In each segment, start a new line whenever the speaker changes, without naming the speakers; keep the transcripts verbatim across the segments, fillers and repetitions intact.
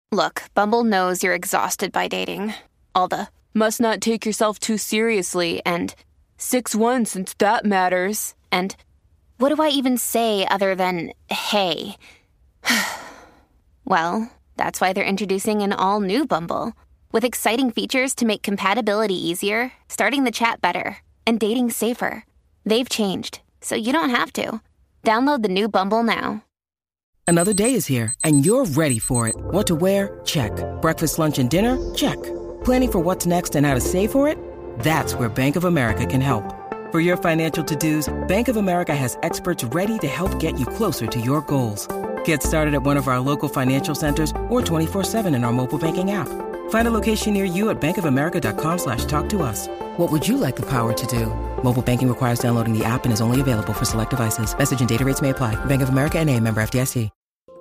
Look, Bumble knows you're exhausted by dating. All the, must not take yourself too seriously, and six one since that matters. And what do I even say other than, hey? Well, that's why they're introducing an all-new Bumble, with exciting features to make compatibility easier, starting the chat better, and dating safer. They've changed, so you don't have to. Download the new Bumble now.
Another day is here, and you're ready for it. What to wear? Check. Breakfast, lunch, and dinner? Check. Planning for what's next and how to save for it? That's where Bank of America can help. For your financial to-dos, Bank of America has experts ready to help get you closer to your goals. Get started at one of our local financial centers or twenty-four seven in our mobile banking app. Find a location near you at bankofamerica.com slash talk to us. What would you like the power to do? Mobile banking requires downloading the app and is only available for select devices. Message and data rates may apply. Bank of America N A, member F D I C.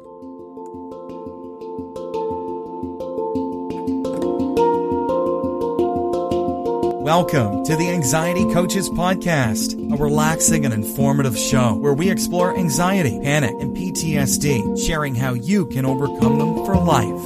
Welcome to the Anxiety Coaches Podcast, a relaxing and informative show where we explore anxiety, panic, and P T S D, sharing how you can overcome them for life.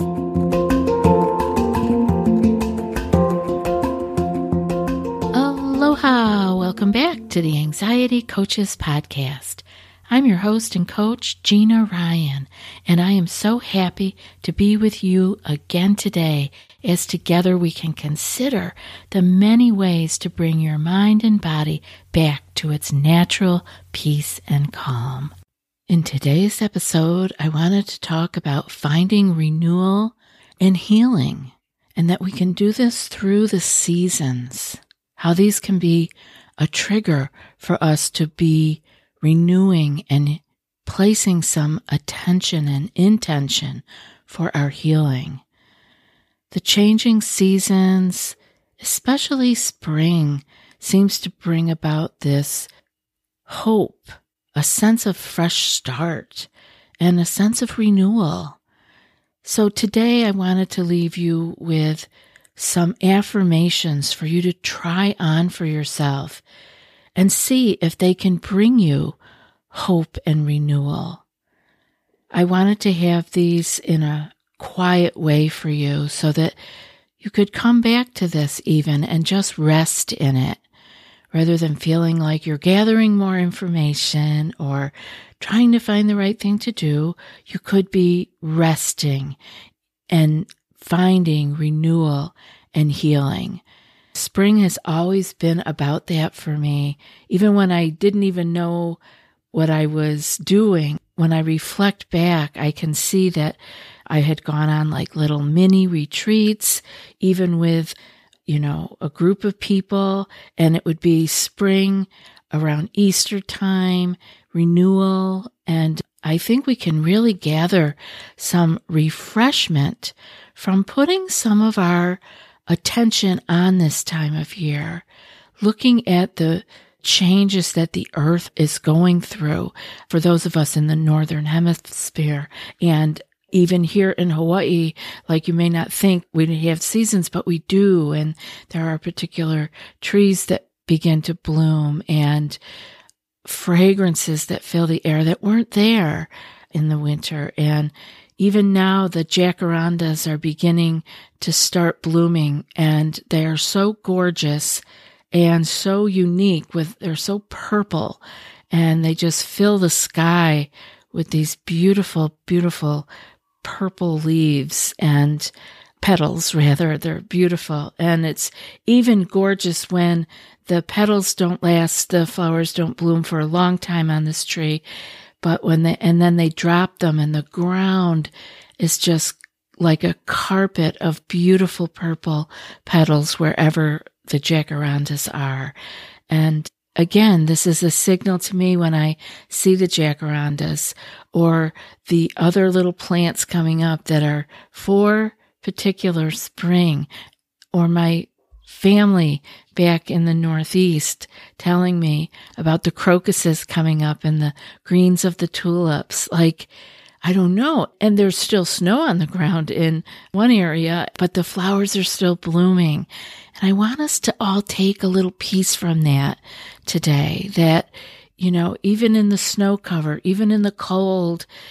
Aloha! Welcome back to the Anxiety Coaches Podcast. I'm your host and coach, Gina Ryan, and I am so happy to be with you again today as together we can consider the many ways to bring your mind and body back to its natural peace and calm. In today's episode, I wanted to talk about finding renewal and healing, and that we can do this through the seasons, how these can be a trigger for us to be renewing and placing some attention and intention for our healing. The changing seasons, especially spring, seems to bring about this hope, a sense of fresh start, and a sense of renewal. So today I wanted to leave you with some affirmations for you to try on for yourself and see if they can bring you hope and renewal. I wanted to have these in a quiet way for you so that you could come back to this even and just rest in it, rather than feeling like you're gathering more information or trying to find the right thing to do. You could be resting and finding renewal and healing. Spring has always been about that for me, even when I didn't even know what I was doing. When I reflect back, I can see that I had gone on like little mini retreats, even with, you know, a group of people, and it would be spring around Easter time, renewal, and I think we can really gather some refreshment from putting some of our attention on this time of year, looking at the changes that the earth is going through for those of us in the northern hemisphere. And even here in Hawaii, like you may not think we have seasons, but we do. And there are particular trees that begin to bloom and fragrances that fill the air that weren't there in the winter. And even now, the jacarandas are beginning to start blooming, and they are so gorgeous and so unique. With they're so purple, and they just fill the sky with these beautiful, beautiful purple leaves and petals, rather. They're beautiful, and it's even gorgeous when the petals don't last, the flowers don't bloom for a long time on this tree. But when they, and then they drop them and the ground is just like a carpet of beautiful purple petals wherever the jacarandas are. And again, this is a signal to me when I see the jacarandas or the other little plants coming up that are for particular spring, or my family back in the Northeast telling me about the crocuses coming up and the greens of the tulips. Like, I don't know. And there's still snow on the ground in one area, but the flowers are still blooming. And I want us to all take a little piece from that today, that, you know, even in the snow cover, even in the cold,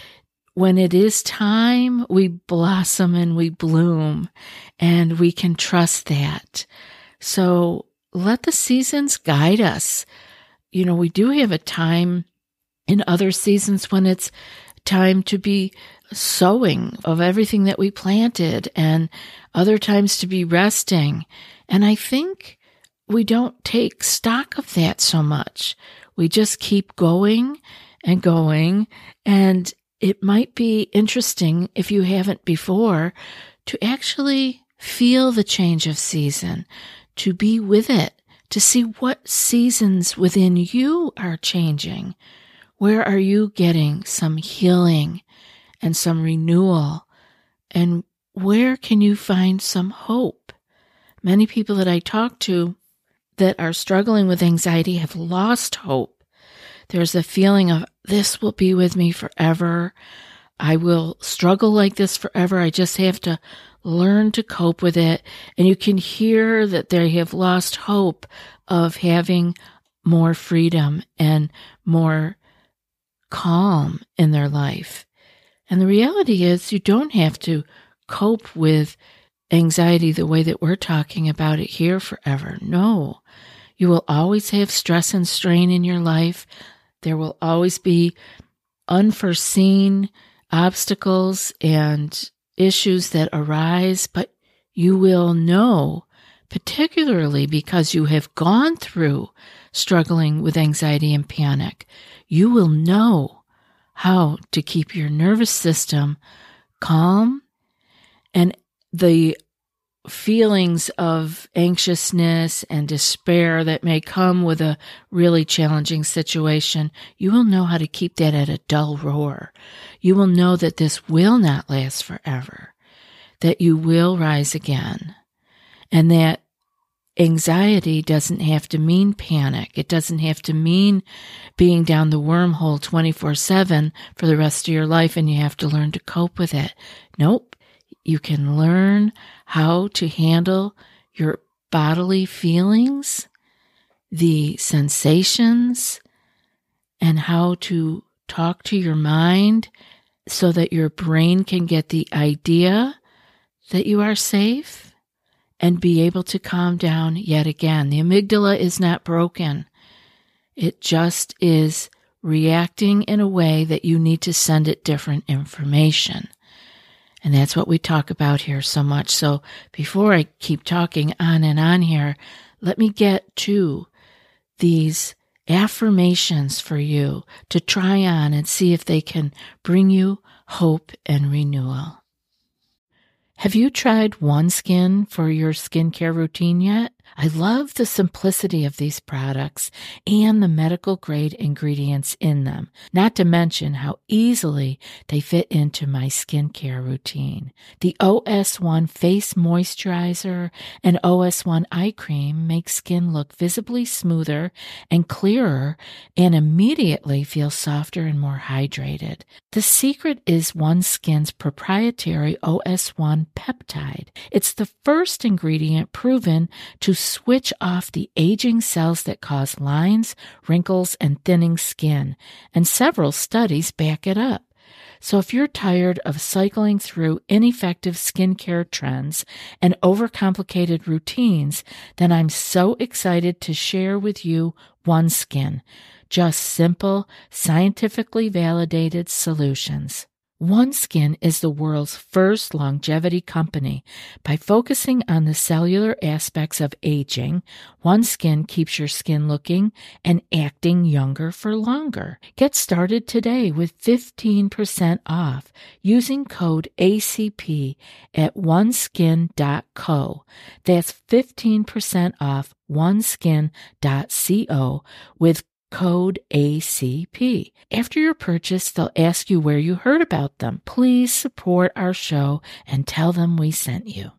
when it is time, we blossom and we bloom, and we can trust that. So let the seasons guide us. You know, we do have a time in other seasons when it's time to be sowing of everything that we planted, and other times to be resting. And I think we don't take stock of that so much. We just keep going and going, and it might be interesting, if you haven't before, to actually feel the change of season, to be with it, to see what seasons within you are changing. Where are you getting some healing and some renewal? And where can you find some hope? Many people that I talk to that are struggling with anxiety have lost hope. There's a feeling of, this will be with me forever. I will struggle like this forever. I just have to learn to cope with it. And you can hear that they have lost hope of having more freedom and more calm in their life. And the reality is, you don't have to cope with anxiety the way that we're talking about it here forever. No, you will always have stress and strain in your life. There will always be unforeseen obstacles and issues that arise, but you will know, particularly because you have gone through struggling with anxiety and panic, you will know how to keep your nervous system calm, and the feelings of anxiousness and despair that may come with a really challenging situation, you will know how to keep that at a dull roar. You will know that this will not last forever, that you will rise again, and that anxiety doesn't have to mean panic. It doesn't have to mean being down the wormhole twenty-four seven for the rest of your life and you have to learn to cope with it. Nope. You can learn how to handle your bodily feelings, the sensations, and how to talk to your mind so that your brain can get the idea that you are safe and be able to calm down yet again. The amygdala is not broken. It just is reacting in a way that you need to send it different information. And that's what we talk about here so much. So before I keep talking on and on here, let me get to these affirmations for you to try on and see if they can bring you hope and renewal. Have you tried OneSkin for your skincare routine yet? I love the simplicity of these products and the medical grade ingredients in them, not to mention how easily they fit into my skincare routine. The O S one Face Moisturizer and O S one Eye Cream make skin look visibly smoother and clearer and immediately feel softer and more hydrated. The secret is OneSkin's proprietary O S one peptide. It's the first ingredient proven to switch off the aging cells that cause lines, wrinkles, and thinning skin, and several studies back it up. So if you're tired of cycling through ineffective skincare trends and overcomplicated routines, then I'm so excited to share with you OneSkin, just simple, scientifically validated solutions. OneSkin is the world's first longevity company. By focusing on the cellular aspects of aging, OneSkin keeps your skin looking and acting younger for longer. Get started today with fifteen percent off using code A C P at one skin dot co. That's fifteen percent off one skin dot co with code A C P. After your purchase, they'll ask you where you heard about them. Please support our show and tell them we sent you.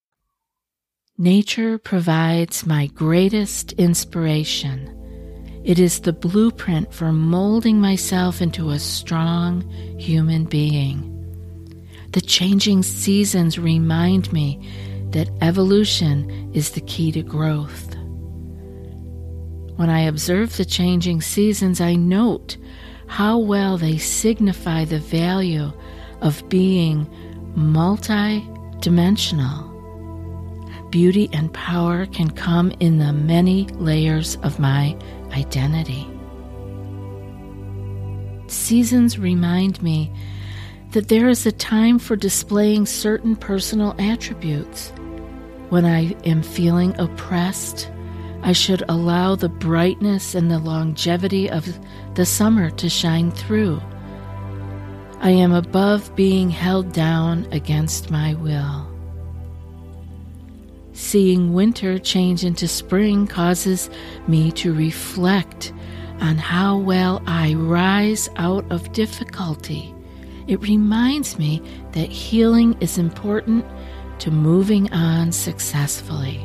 Nature provides my greatest inspiration. It is the blueprint for molding myself into a strong human being. The changing seasons remind me that evolution is the key to growth. When I observe the changing seasons, I note how well they signify the value of being multi-dimensional. Beauty and power can come in the many layers of my identity. Seasons remind me that there is a time for displaying certain personal attributes. When I am feeling oppressed, I should allow the brightness and the longevity of the summer to shine through. I am above being held down against my will. Seeing winter change into spring causes me to reflect on how well I rise out of difficulty. It reminds me that healing is important to moving on successfully.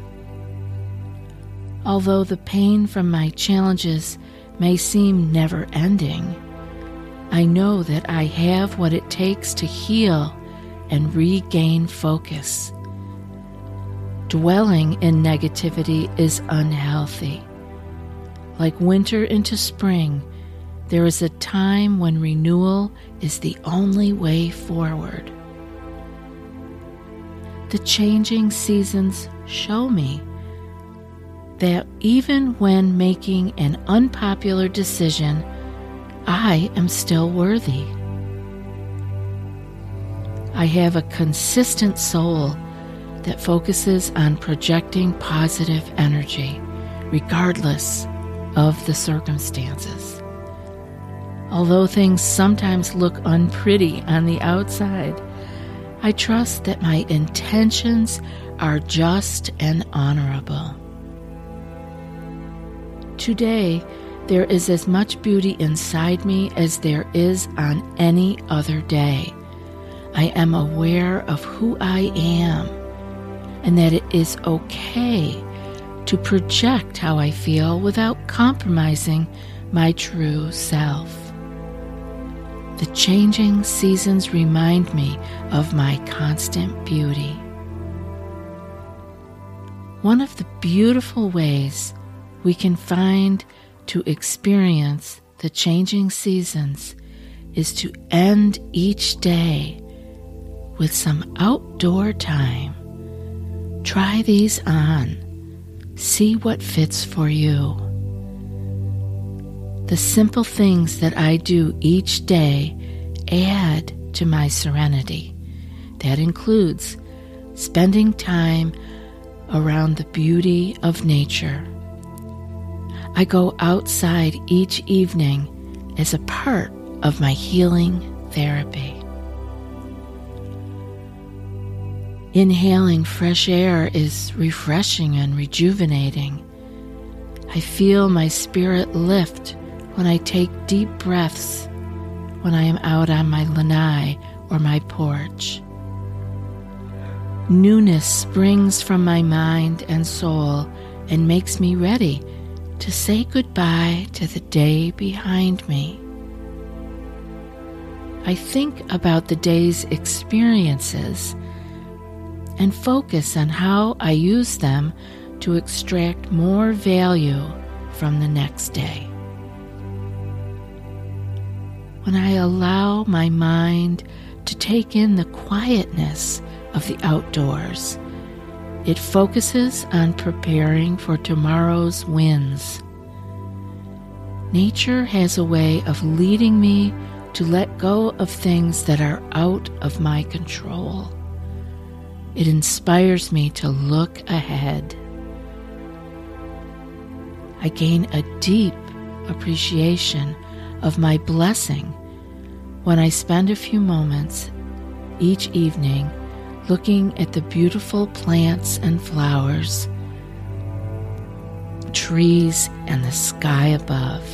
Although the pain from my challenges may seem never-ending, I know that I have what it takes to heal and regain focus. Dwelling in negativity is unhealthy. Like winter into spring, there is a time when renewal is the only way forward. The changing seasons show me that even when making an unpopular decision, I am still worthy. I have a consistent soul that focuses on projecting positive energy, regardless of the circumstances. Although things sometimes look unpretty on the outside, I trust that my intentions are just and honorable. Today, there is as much beauty inside me as there is on any other day. I am aware of who I am and that it is okay to project how I feel without compromising my true self. The changing seasons remind me of my constant beauty. One of the beautiful ways we can find to experience the changing seasons is to end each day with some outdoor time. Try these on. See what fits for you. The simple things that I do each day add to my serenity. That includes spending time around the beauty of nature. I go outside each evening as a part of my healing therapy. Inhaling fresh air is refreshing and rejuvenating. I feel my spirit lift when I take deep breaths when I am out on my lanai or my porch. Newness springs from my mind and soul and makes me ready to say goodbye to the day behind me. I think about the day's experiences and focus on how I use them to extract more value from the next day. When I allow my mind to take in the quietness of the outdoors, it focuses on preparing for tomorrow's wins. Nature has a way of leading me to let go of things that are out of my control. It inspires me to look ahead. I gain a deep appreciation of my blessing when I spend a few moments each evening looking at the beautiful plants and flowers, trees, and the sky above.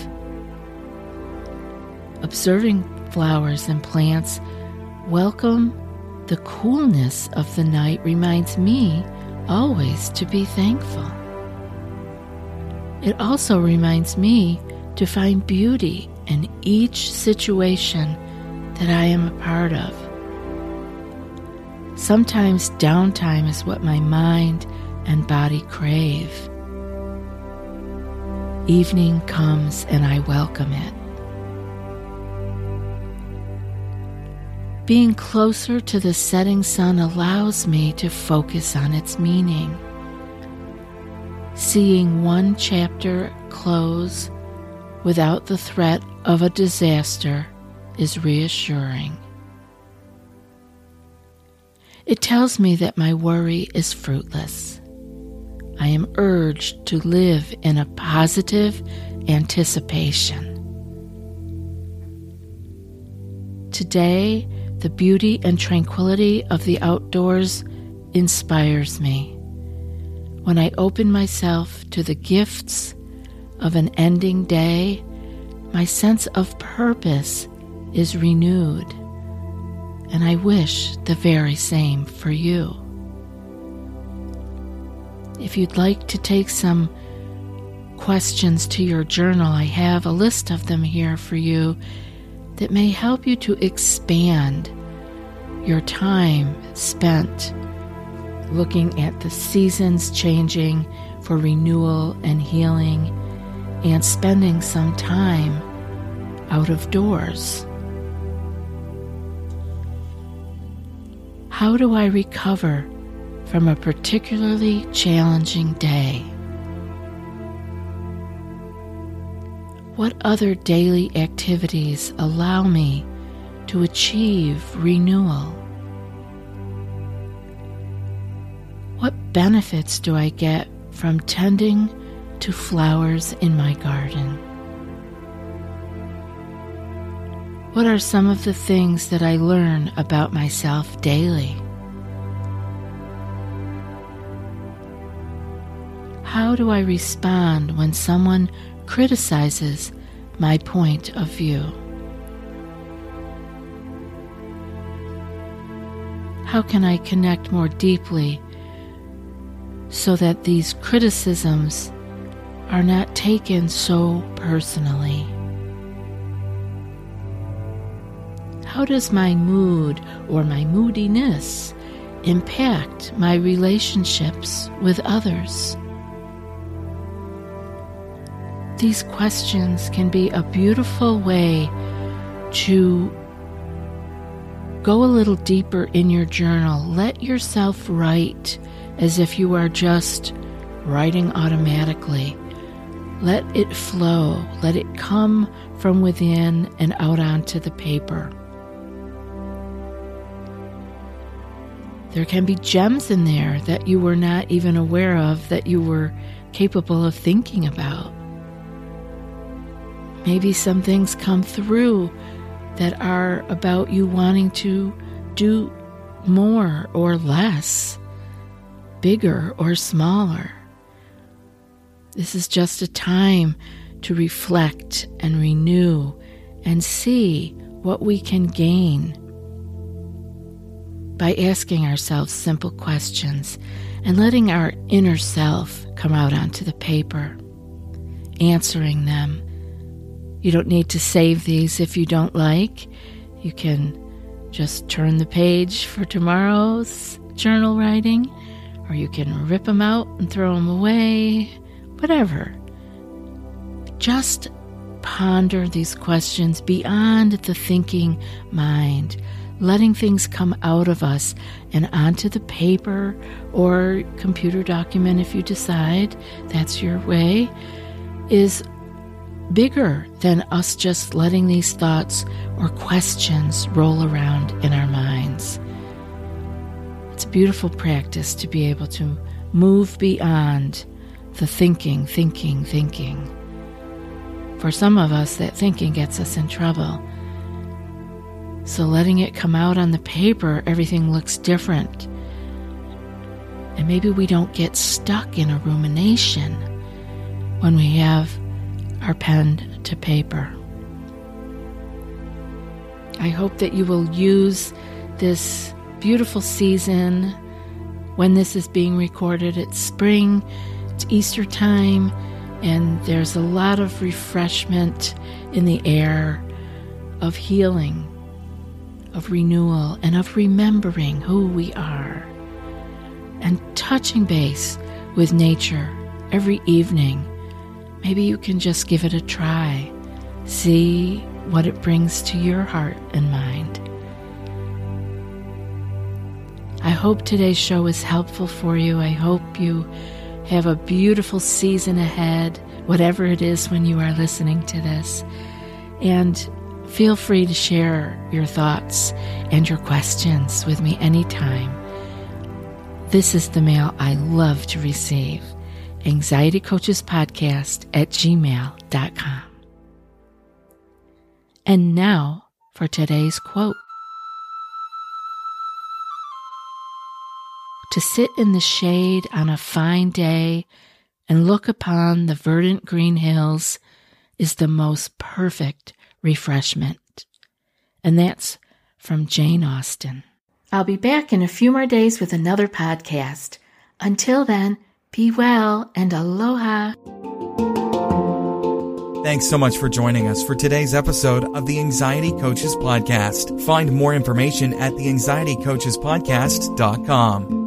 Observing flowers and plants welcome the coolness of the night reminds me always to be thankful. It also reminds me to find beauty in each situation that I am a part of. Sometimes downtime is what my mind and body crave. Evening comes and I welcome it. Being closer to the setting sun allows me to focus on its meaning. Seeing one chapter close without the threat of a disaster is reassuring. It tells me that my worry is fruitless. I am urged to live in a positive anticipation. Today, the beauty and tranquility of the outdoors inspires me. When I open myself to the gifts of an ending day, my sense of purpose is renewed, and I wish the very same for you. If you'd like to take some questions to your journal, I have a list of them here for you that may help you to expand your time spent looking at the seasons changing for renewal and healing, and spending some time out of doors. How do I recover from a particularly challenging day? What other daily activities allow me to achieve renewal? What benefits do I get from tending to flowers in my garden? What are some of the things that I learn about myself daily? How do I respond when someone criticizes my point of view? How can I connect more deeply so that these criticisms are not taken so personally? How does my mood or my moodiness impact my relationships with others? These questions can be a beautiful way to go a little deeper in your journal. Let yourself write as if you are just writing automatically. Let it flow. Let it come from within and out onto the paper. There can be gems in there that you were not even aware of, that you were capable of thinking about. Maybe some things come through that are about you wanting to do more or less, bigger or smaller. This is just a time to reflect and renew and see what we can gain by asking ourselves simple questions and letting our inner self come out onto the paper, answering them. You don't need to save these if you don't like. You can just turn the page for tomorrow's journal writing, or you can rip them out and throw them away, whatever. Just ponder these questions beyond the thinking mind, letting things come out of us and onto the paper or computer document if you decide that's your way, is bigger than us just letting these thoughts or questions roll around in our minds. It's a beautiful practice to be able to move beyond the thinking, thinking, thinking. For some of us, that thinking gets us in trouble. So letting it come out on the paper, everything looks different. And maybe we don't get stuck in a rumination when we have our pen to paper. I hope that you will use this beautiful season. When this is being recorded, it's spring, it's Easter time, and there's a lot of refreshment in the air, of healing, of renewal, and of remembering who we are, and touching base with nature every evening. Maybe you can just give it a try. See what it brings to your heart and mind. hope today's show is helpful for you. I hope you have a beautiful season ahead, whatever it is when you are listening to this. And feel free to share your thoughts and your questions with me anytime. This is the mail I love to receive. Anxiety Coaches Podcast at gmail dot com. And now for today's quote. To sit in the shade on a fine day and look upon the verdant green hills is the most perfect refreshment. And that's from Jane Austen. I'll be back in a few more days with another podcast. Until then, be well and aloha.
Thanks so much for joining us for today's episode of the Anxiety Coaches Podcast. Find more information at the anxiety coaches podcast dot com.